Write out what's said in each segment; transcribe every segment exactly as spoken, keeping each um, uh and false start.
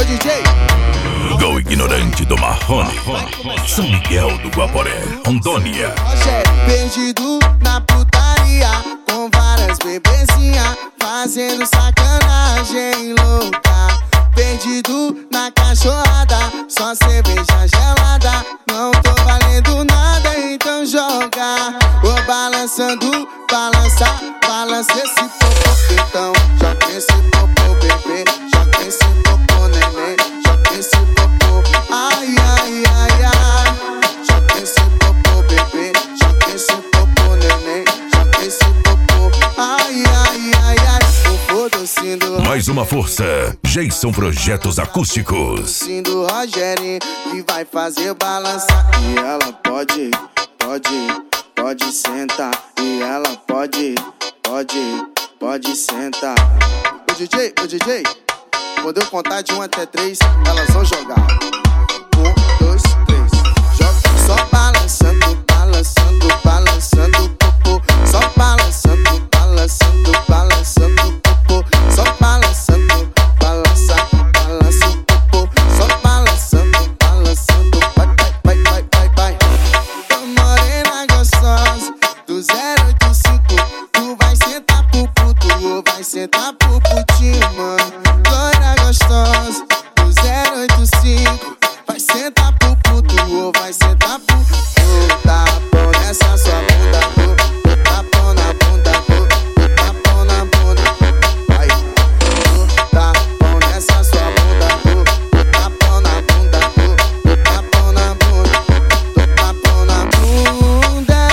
Ô D J. Go ignorante do Marrone, São Miguel do Guaporé, Rondônia. Perdido na putaria, com várias bebezinhas, fazendo sacanagem louca. Perdido na cachorrada, só cerveja gelada. Não tô valendo nada, então joga. Vou balançando, balança, balança esse popô. Então joga esse popô, bebê. Joga esse popô, neném. Joga esse popô, ai, ai, ai, ai. Joga esse popô, bebê. Joga esse popô, neném. Joga esse popô, ai, ai, ai, ai. O docinho. Mais uma força, Jason Projetos Acústicos. Do Rogerinho que vai fazer balançar. E ela pode, pode, pode sentar. E ela pode, pode, pode sentar. O D J, o D J, quando eu contar de um até três, elas vão jogar. Um, dois, três. Joga só balançando, balançando, balançando popô. Só balançando, balançando, balançando popô. Só balançando, balança, balança o popô. Só balançando, balançando, vai, vai, vai, vai, vai. Tô morena gostosa, do zero oito cinco. Tu vai sentar pro puto ou vai sentar pro putinho, mano. Loira gostosa, do zero oito cinco. Vai sentar pro puto ou vai sentar pro puto. Tá bom nessa sua bunda, oh. Tá bom na bunda, oh. Tá bom na bunda, vai. Tá bom nessa sua bunda, oh. Tá bom na bunda, oh. Tá bom na bunda, tá bom na bunda.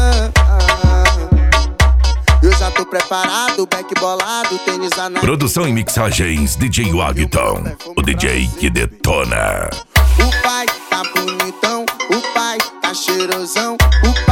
Eu já tô preparado, back bolado, tênis da Nike. Produção e mixagens D J Wagton, o D J que detona. O pai tá bonitão, o pai tá cheirosão, o